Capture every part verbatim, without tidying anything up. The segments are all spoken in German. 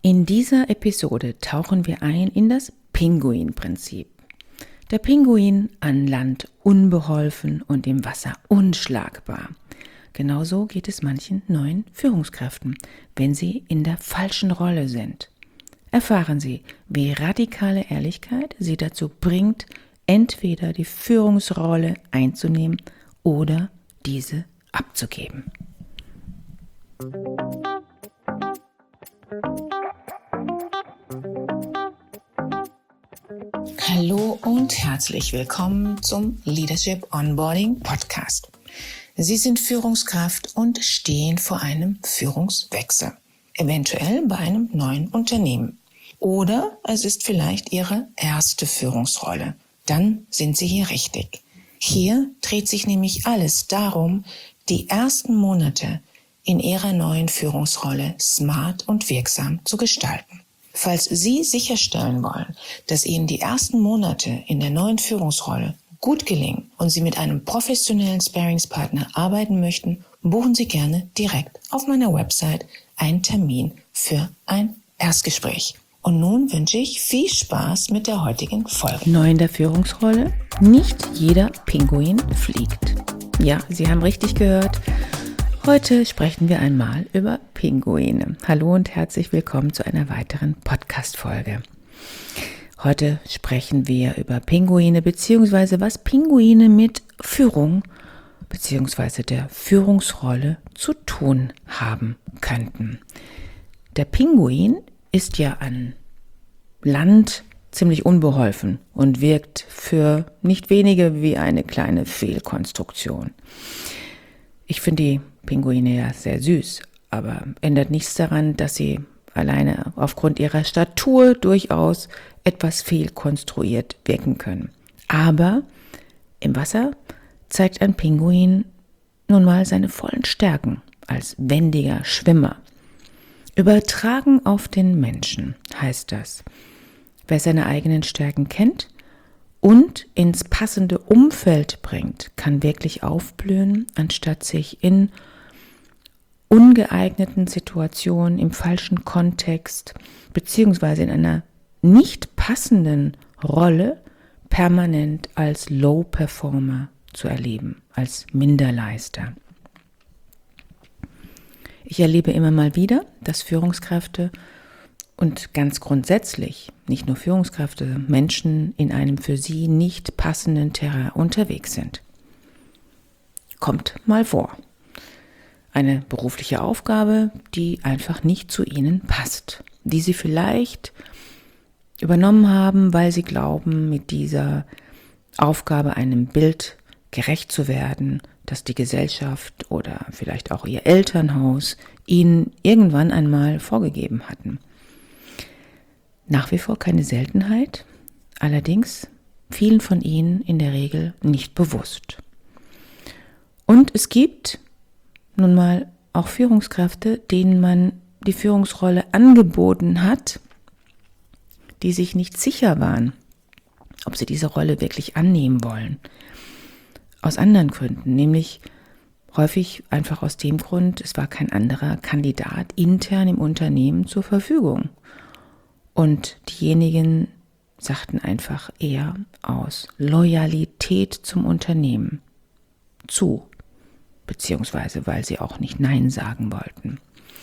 In dieser Episode tauchen wir ein in das Pinguin-Prinzip. Der Pinguin an Land unbeholfen und im Wasser unschlagbar. Genauso geht es manchen neuen Führungskräften, wenn sie in der falschen Rolle sind. Erfahren Sie, wie radikale Ehrlichkeit Sie dazu bringt, entweder die Führungsrolle einzunehmen oder diese abzugeben. Hallo und herzlich willkommen zum Leadership Onboarding Podcast. Sie sind Führungskraft und stehen vor einem Führungswechsel, eventuell bei einem neuen Unternehmen. Oder es ist vielleicht Ihre erste Führungsrolle. Dann sind Sie hier richtig. Hier dreht sich nämlich alles darum, die ersten Monate in Ihrer neuen Führungsrolle smart und wirksam zu gestalten. Falls Sie sicherstellen wollen, dass Ihnen die ersten Monate in der neuen Führungsrolle gut gelingen und Sie mit einem professionellen Sparringspartner arbeiten möchten, buchen Sie gerne direkt auf meiner Website einen Termin für ein Erstgespräch. Und nun wünsche ich viel Spaß mit der heutigen Folge. Neu in der Führungsrolle? Nicht jeder Pinguin fliegt. Ja, Sie haben richtig gehört. Heute sprechen wir einmal über Pinguine. Hallo und herzlich willkommen zu einer weiteren Podcast-Folge. Heute sprechen wir über Pinguine bzw. was Pinguine mit Führung bzw. der Führungsrolle zu tun haben könnten. Der Pinguin ist ja an Land ziemlich unbeholfen und wirkt für nicht wenige wie eine kleine Fehlkonstruktion. Ich finde die Pinguine ja sehr süß, aber ändert nichts daran, dass sie alleine aufgrund ihrer Statur durchaus etwas fehlkonstruiert wirken können. Aber im Wasser zeigt ein Pinguin nun mal seine vollen Stärken als wendiger Schwimmer. Übertragen auf den Menschen heißt das, wer seine eigenen Stärken kennt und ins passende Umfeld bringt, kann wirklich aufblühen, anstatt sich in ungeeigneten Situationen, im falschen Kontext beziehungsweise in einer nicht passenden Rolle permanent als Low-Performer zu erleben, als Minderleister. Ich erlebe immer mal wieder, dass Führungskräfte und ganz grundsätzlich, nicht nur Führungskräfte, Menschen in einem für sie nicht passenden Terrain unterwegs sind. Kommt mal vor. Eine berufliche Aufgabe, die einfach nicht zu ihnen passt, die sie vielleicht übernommen haben, weil sie glauben, mit dieser Aufgabe einem Bild gerecht zu werden, das die Gesellschaft oder vielleicht auch ihr Elternhaus ihnen irgendwann einmal vorgegeben hatten. Nach wie vor keine Seltenheit, allerdings vielen von ihnen in der Regel nicht bewusst. Und es gibt nun mal auch Führungskräfte, denen man die Führungsrolle angeboten hat, die sich nicht sicher waren, ob sie diese Rolle wirklich annehmen wollen. Aus anderen Gründen, nämlich häufig einfach aus dem Grund, es war kein anderer Kandidat intern im Unternehmen zur Verfügung. Und diejenigen sagten einfach eher aus Loyalität zum Unternehmen zu, beziehungsweise weil sie auch nicht Nein sagen wollten.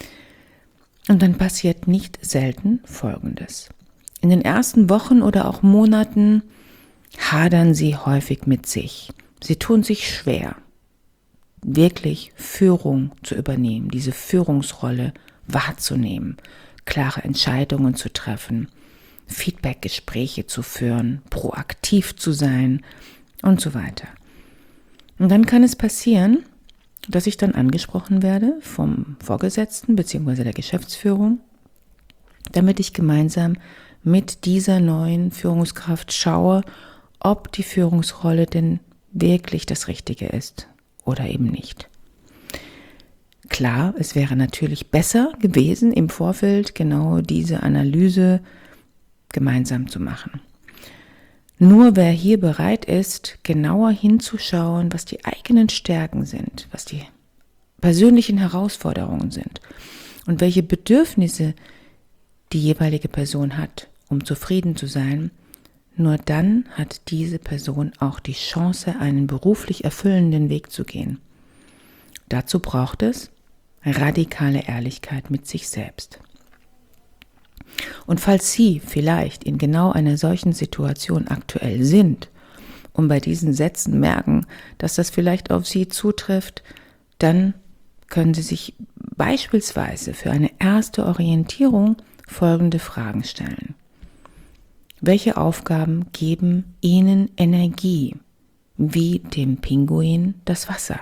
Und dann passiert nicht selten Folgendes. In den ersten Wochen oder auch Monaten hadern sie häufig mit sich. Sie tun sich schwer, wirklich Führung zu übernehmen, diese Führungsrolle wahrzunehmen, klare Entscheidungen zu treffen, Feedback-Gespräche zu führen, proaktiv zu sein und so weiter. Und dann kann es passieren, dass ich dann angesprochen werde vom Vorgesetzten bzw. der Geschäftsführung, damit ich gemeinsam mit dieser neuen Führungskraft schaue, ob die Führungsrolle denn wirklich das Richtige ist oder eben nicht. Klar, es wäre natürlich besser gewesen, im Vorfeld genau diese Analyse gemeinsam zu machen. Nur wer hier bereit ist, genauer hinzuschauen, was die eigenen Stärken sind, was die persönlichen Herausforderungen sind und welche Bedürfnisse die jeweilige Person hat, um zufrieden zu sein, nur dann hat diese Person auch die Chance, einen beruflich erfüllenden Weg zu gehen. Dazu braucht es radikale Ehrlichkeit mit sich selbst. Und falls Sie vielleicht in genau einer solchen Situation aktuell sind und bei diesen Sätzen merken, dass das vielleicht auf Sie zutrifft, dann können Sie sich beispielsweise für eine erste Orientierung folgende Fragen stellen. Welche Aufgaben geben Ihnen Energie, wie dem Pinguin das Wasser?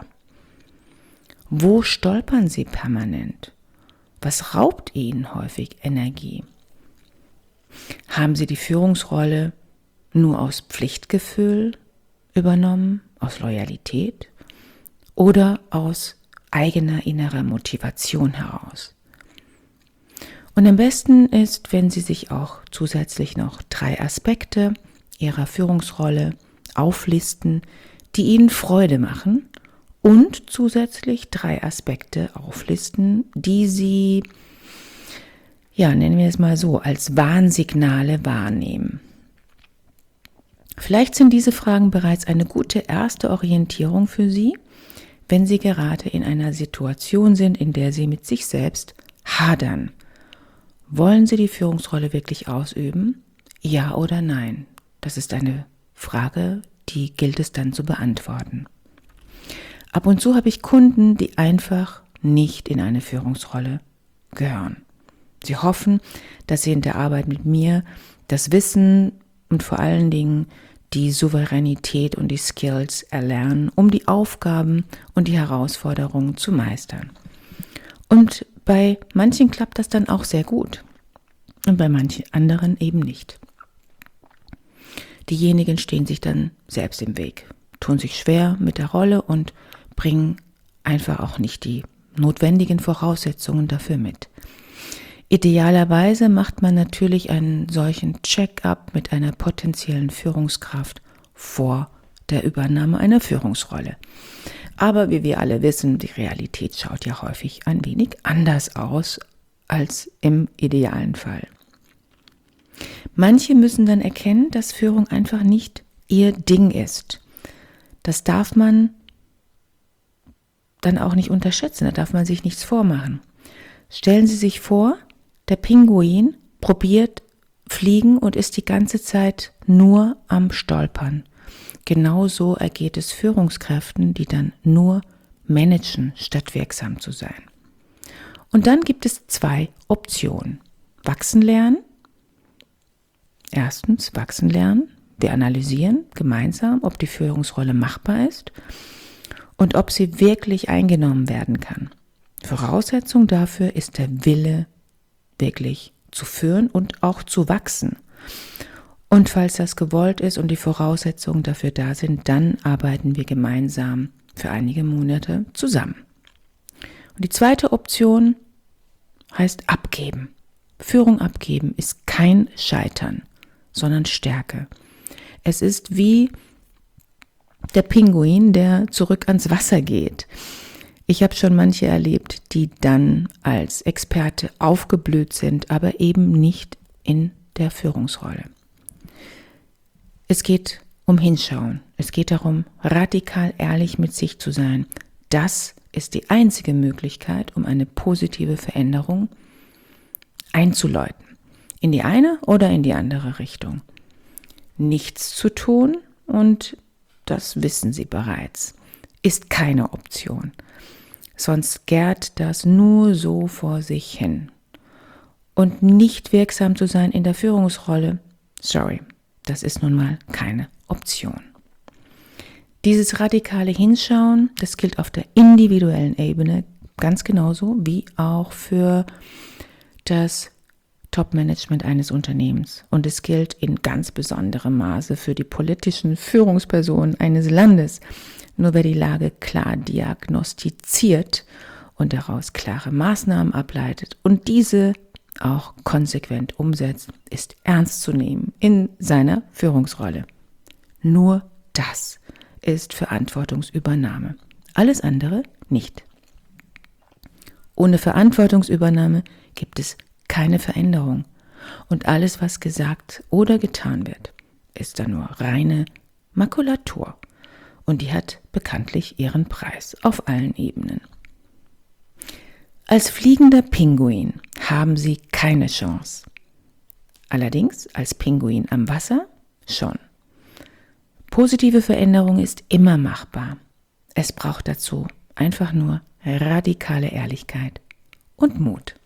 Wo stolpern Sie permanent? Was raubt Ihnen häufig Energie? Haben Sie die Führungsrolle nur aus Pflichtgefühl übernommen, aus Loyalität oder aus eigener innerer Motivation heraus? Und am besten ist, wenn Sie sich auch zusätzlich noch drei Aspekte Ihrer Führungsrolle auflisten, die Ihnen Freude machen, und zusätzlich drei Aspekte auflisten, die Sie, ja, nennen wir es mal so, als Warnsignale wahrnehmen. Vielleicht sind diese Fragen bereits eine gute erste Orientierung für Sie, wenn Sie gerade in einer Situation sind, in der Sie mit sich selbst hadern. Wollen Sie die Führungsrolle wirklich ausüben? Ja oder nein? Das ist eine Frage, die gilt es dann zu beantworten. Ab und zu habe ich Kunden, die einfach nicht in eine Führungsrolle gehören. Sie hoffen, dass sie in der Arbeit mit mir das Wissen und vor allen Dingen die Souveränität und die Skills erlernen, um die Aufgaben und die Herausforderungen zu meistern. Und bei manchen klappt das dann auch sehr gut und bei manchen anderen eben nicht. Diejenigen stehen sich dann selbst im Weg, tun sich schwer mit der Rolle und bringen einfach auch nicht die notwendigen Voraussetzungen dafür mit. Idealerweise macht man natürlich einen solchen Check-up mit einer potenziellen Führungskraft vor der Übernahme einer Führungsrolle. Aber wie wir alle wissen, die Realität schaut ja häufig ein wenig anders aus als im idealen Fall. Manche müssen dann erkennen, dass Führung einfach nicht ihr Ding ist. Das darf man dann auch nicht unterschätzen, da darf man sich nichts vormachen. Stellen Sie sich vor, der Pinguin probiert fliegen und ist die ganze Zeit nur am Stolpern. Genauso ergeht es Führungskräften, die dann nur managen, statt wirksam zu sein. Und dann gibt es zwei Optionen. Wachsen lernen. Erstens, wachsen lernen. Wir analysieren gemeinsam, ob die Führungsrolle machbar ist und ob sie wirklich eingenommen werden kann. Voraussetzung dafür ist der Wille, wirklich zu führen und auch zu wachsen. Und falls das gewollt ist und die Voraussetzungen dafür da sind, dann arbeiten wir gemeinsam für einige Monate zusammen. Und die zweite Option heißt abgeben. Führung abgeben ist kein Scheitern, sondern Stärke. Es ist wie der Pinguin, der zurück ans Wasser geht. Ich habe schon manche erlebt, die dann als Experte aufgeblüht sind, aber eben nicht in der Führungsrolle. Es geht um Hinschauen. Es geht darum, radikal ehrlich mit sich zu sein. Das ist die einzige Möglichkeit, um eine positive Veränderung einzuläuten. In die eine oder in die andere Richtung. Nichts zu tun, und das wissen Sie bereits, ist keine Option. Sonst gärt das nur so vor sich hin. Und nicht wirksam zu sein in der Führungsrolle, sorry, das ist nun mal keine Option. Dieses radikale Hinschauen, das gilt auf der individuellen Ebene ganz genauso wie auch für das Top-Management eines Unternehmens. Und es gilt in ganz besonderem Maße für die politischen Führungspersonen eines Landes. Nur wer die Lage klar diagnostiziert und daraus klare Maßnahmen ableitet und diese auch konsequent umsetzt, ist ernst zu nehmen in seiner Führungsrolle. Nur das ist Verantwortungsübernahme. Alles andere nicht. Ohne Verantwortungsübernahme gibt es keine Veränderung. Und alles, was gesagt oder getan wird, ist dann nur reine Makulatur. Und die hat bekanntlich ihren Preis auf allen Ebenen. Als fliegender Pinguin haben sie keine Chance. Allerdings als Pinguin am Wasser schon. Positive Veränderung ist immer machbar. Es braucht dazu einfach nur radikale Ehrlichkeit und Mut.